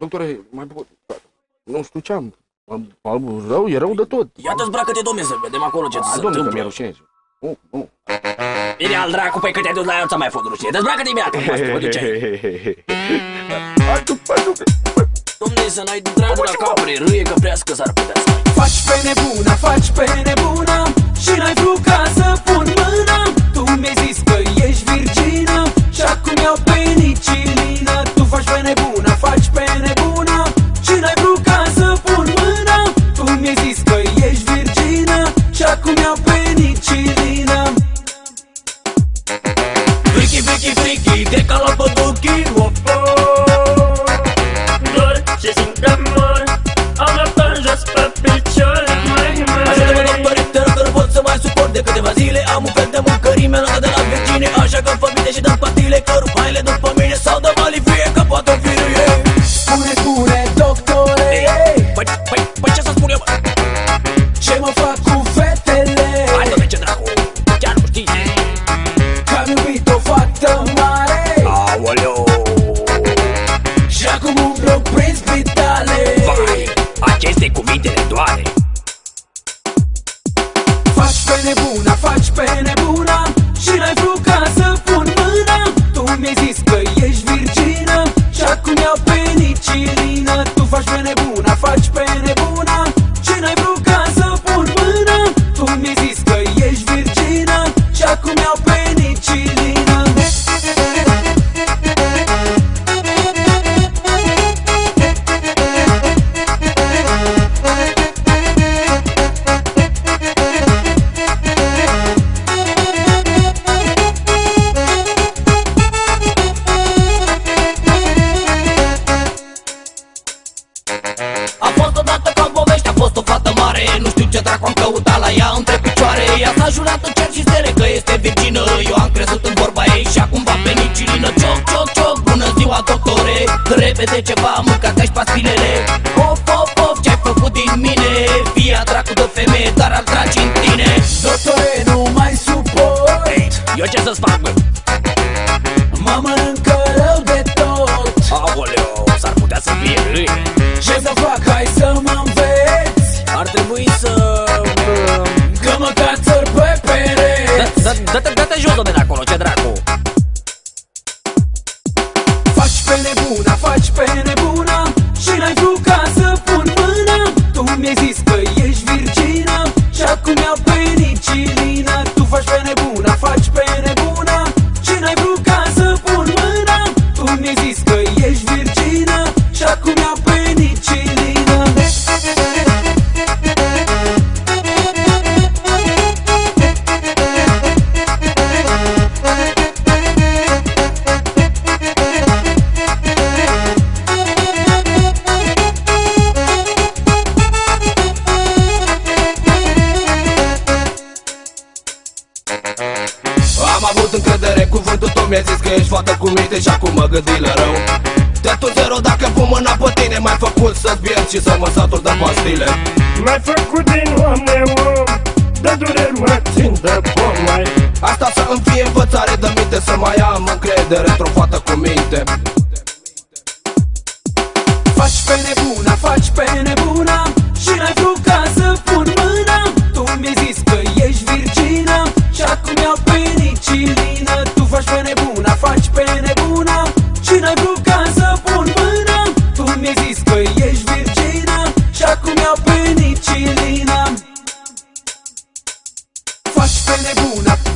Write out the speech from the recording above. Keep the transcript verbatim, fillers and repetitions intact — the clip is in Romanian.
Doctore, mai pot... Nu știu ce am. Am rău, e rău de tot. Ia-te zbracă-te, domne, să vedem acolo ce ți se Domne, că mi-e întâmplă. rușine. Nu, nu. Bine, al dracu, păi că te-ai dus la ea, ți-a mai fost rușine. Dezbracă-te imediat, mă știu, de ce? Domne, să n-ai dragul la capre, râie că prească s-ar putea să ai. Faci pe nebuna, faci pe nebuna și n-ai vrut ca să pun mâna. Tu mi-ai zis că ești virgină și acum iau penicilină. Tu faci pe nebuna, faci pe nebuna și n-ai vrut ca să pun mâna. Tu mi-ai zis că ești virgină și acum iau penicilină. Friki, friki, friki, cred că l-am pe duchi. Dor și simt amor, am luat în jos pe picior. Ajută-mă, doctorite, că nu pot să mai suport de câteva zile. Am un fel de mâncărime luată de la vecine, așa că fă bine și dă pastile, că rup haile după mine sau dă malivie, că poate fi ei. Spune, spune, doctore, Păi, păi, păi ce să spun eu, mă? ce mă fac cu fetele? Hai, domne, ce dracu, chiar nu știi. Că-am iubit o fată mare Aoleu, și acum umblu prin spitale. vai, aceste cuvinte ne doare. Faci pe nebuna, faci pe nebuna și n-ai vrut ca să pun mâna. Tu mi-ai zis că ești virgină și acum iau penicilină. Tu faci pe nebuna, faci pe nebuna și n-ai vrut ca să pun mâna. Tu mi-ai zis că ești virgină și acum iau penicilină. A fost odată ca în povești, a fost o fată mare. Nu știu ce dracu am căutat la ea între picioare. Ea s-a jurat în cer și stele că este virgină. Eu am crezut în vorba ei și acum va penicilină. Cioc, cioc, cioc, bună ziua, doctore. Repede ceva, mâncați-și pastilele. Of, of, of, ce-ai făcut din mine? Fia dracu de femeie, dar al tragi în tine. Doctore, nu mai suport. Ei, eu ce să-ți fac, bă? Mă mănâncă rău de tot. Aoleu, s-ar putea să fie râie. Ce să fac, hai să mă înveți Ar trebui să... că mă cațăr pe pereți. Dă-te, dă-te jos, domne, de acolo, ce dracu. Faci pe nebuna, faci pe nebuna și n-ai vrut ca să pun mâna. Tu mi-ai zis că ești virgină și acum iau penicilină. Tu faci pe nebuna, faci pe nebuna și n-ai vrut ca să pun mâna. Tu mi-ai zis că ești virgină și acum iau penicilină. Am avut încredere, cuvântul tău mi-a zis că ești fată cu minte și acum mă gândi la rău. Tetul zero dacă pun mâna pe tine, m-ai făcut să-ți pierd și să mă satur de pastile. M-ai făcut din om neom, de dureri mă țin de pom, mai. Asta să îmi fie învățare de minte, să mai am încredere într-o fată cu minte. Faci pe nebuna, faci pe nebuna și n-ai vrut ca să pun mâna. Tu mi-ai zis că ești virgină și acum iau penicilină. Tu faci pe nebuna, faci pe nebuna și n-ai vrut ca să pun mâna. Tu mi-ai zis că ești virgină și acum iau penicilină. Faci pe nebuna,